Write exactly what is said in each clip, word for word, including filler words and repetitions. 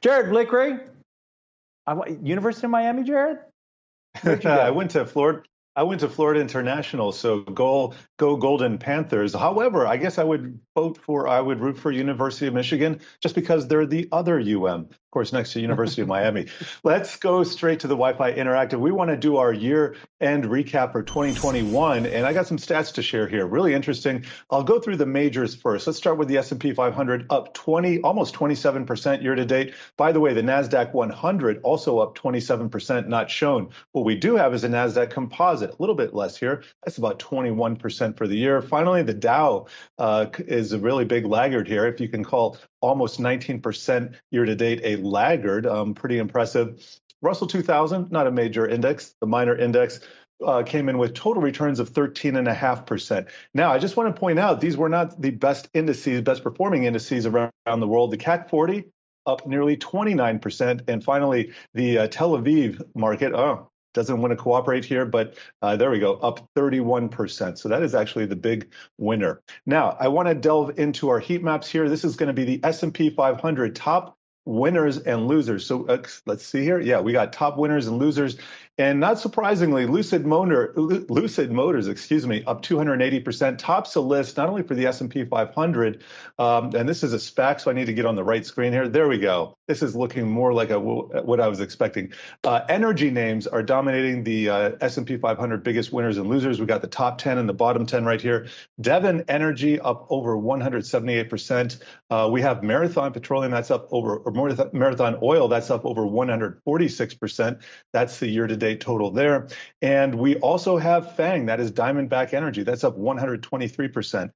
Jared Blickery, I, University of Miami, Jared? Where'd you go? I went to Florida. I went to Florida International, so go go Golden Panthers. However, I guess I would vote for I would root for University of Michigan just because they're the other U M, of course, next to University of Miami. Let's go straight to the Wi-Fi Interactive. We want to do our year-end recap for twenty twenty-one, and I got some stats to share here. Really interesting. I'll go through the majors first. Let's start with the S and P five hundred, up twenty, almost twenty-seven percent year to date. By the way, the NASDAQ one hundred also up twenty-seven percent, not shown. What we do have is a NASDAQ composite. A little bit less here. That's about twenty-one percent for the year. Finally, the Dow uh, is a really big laggard here. If you can call almost nineteen percent year to date a laggard, um, pretty impressive. Russell two thousand, not a major index. The minor index uh, came in with total returns of thirteen point five percent. Now, I just want to point out, these were not the best indices, best performing indices around, around the world. The C A C forty up nearly twenty-nine percent. And finally, the uh, Tel Aviv market, oh, doesn't want to cooperate here, but uh, there we go, up thirty-one percent. So that is actually the big winner. Now, I want to delve into our heat maps here. This is going to be the S and P five hundred top winners and losers. So uh, let's see here. Yeah, we got top winners and losers. And not surprisingly, Lucid Motor, Lucid Motors, excuse me, up two hundred eighty percent, tops the list, not only for the S and P five hundred, um, and this is a SPAC, so I need to get on the right screen here. There we go. This is looking more like a, what I was expecting. Uh, energy names are dominating the uh, S and P five hundred biggest winners and losers. We got the top ten and the bottom ten right here. Devon Energy up over one hundred seventy-eight percent. Uh, we have Marathon Petroleum, that's up over, or Marathon Oil, that's up over one hundred forty-six percent. That's the year-to-date total there. And we also have FANG, that is Diamondback Energy, that's up one hundred twenty-three percent.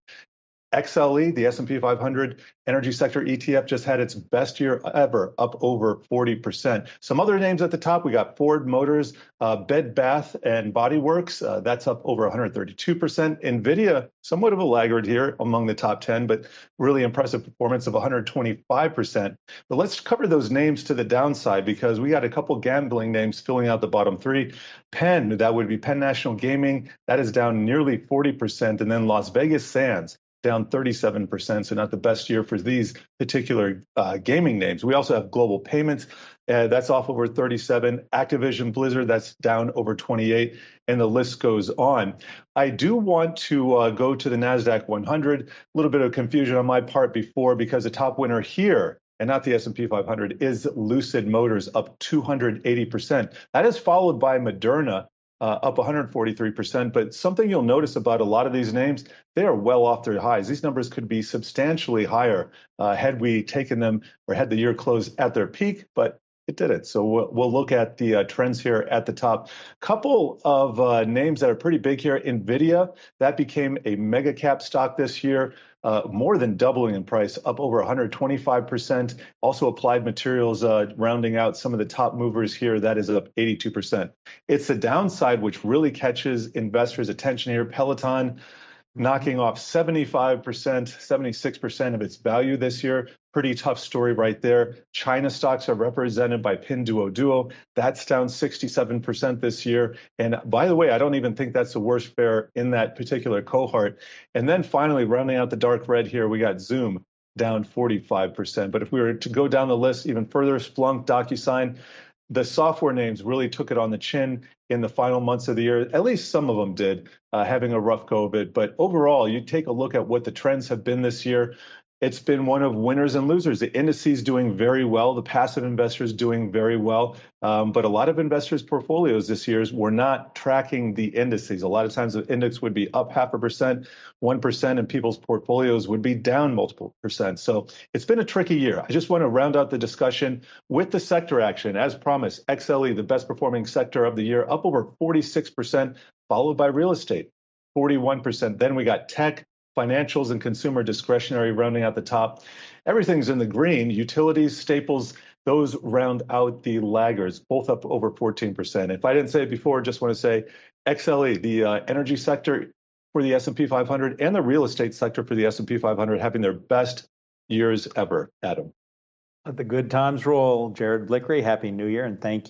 X L E, the S and P five hundred energy sector E T F, just had its best year ever, up over forty percent. Some other names at the top, we got Ford Motors, uh, Bed Bath and Body Works, uh, that's up over one hundred thirty-two percent. NVIDIA, somewhat of a laggard here among the top ten, but really impressive performance of one hundred twenty-five percent. But let's cover those names to the downside because we got a couple gambling names filling out the bottom three. Penn, that would be Penn National Gaming, that is down nearly forty percent. And then Las Vegas Sands, down thirty-seven percent, so not the best year for these particular uh, gaming names. We also have Global Payments, uh, that's off over thirty-seven. Activision Blizzard, that's down over twenty-eight, and the list goes on. I do want to uh, go to the NASDAQ one hundred. A little bit of confusion on my part before because the top winner here, and not the S and P five hundred, is Lucid Motors, up two hundred eighty percent. That is followed by Moderna, Uh, up one hundred forty-three percent. But something you'll notice about a lot of these names, they are well off their highs. These numbers could be substantially higher uh, had we taken them or had the year close at their peak, but it didn't. So we'll, we'll look at the uh, trends here at the top. Couple of uh, names that are pretty big here. NVIDIA, that became a mega cap stock this year. Uh, more than doubling in price, up over one hundred twenty-five percent. Also Applied Materials uh, rounding out some of the top movers here. That is up eighty-two percent. It's the downside which really catches investors' attention here. Peloton knocking off seventy-five percent, seventy-six percent of its value this year. Pretty tough story right there. China stocks are represented by Pinduoduo. That's down sixty-seven percent this year. And by the way, I don't even think that's the worst fare in that particular cohort. And then finally, rounding out the dark red here, we got Zoom down forty-five percent. But if we were to go down the list even further, Splunk, DocuSign, the software names really took it on the chin in the final months of the year. At least some of them did, uh, having a rough go of it. But overall, you take a look at what the trends have been this year. It's been one of winners and losers. The indices doing very well, the passive investors doing very well. Um, but a lot of investors' portfolios this year were not tracking the indices. A lot of times the index would be up half a percent, one percent, and people's portfolios would be down multiple percent. So it's been a tricky year. I just want to round out the discussion with the sector action. As promised, X L E, the best performing sector of the year, up over forty-six percent, followed by real estate, forty-one percent. Then we got tech, financials, and consumer discretionary rounding out the top. Everything's in the green. Utilities, staples, those round out the laggards, both up over fourteen percent. If I didn't say it before, just want to say X L E, the uh, energy sector for the S and P five hundred and the real estate sector for the S and P five hundred having their best years ever, Adam. Let the good times roll. Jared Blickery, Happy New Year, and thank you.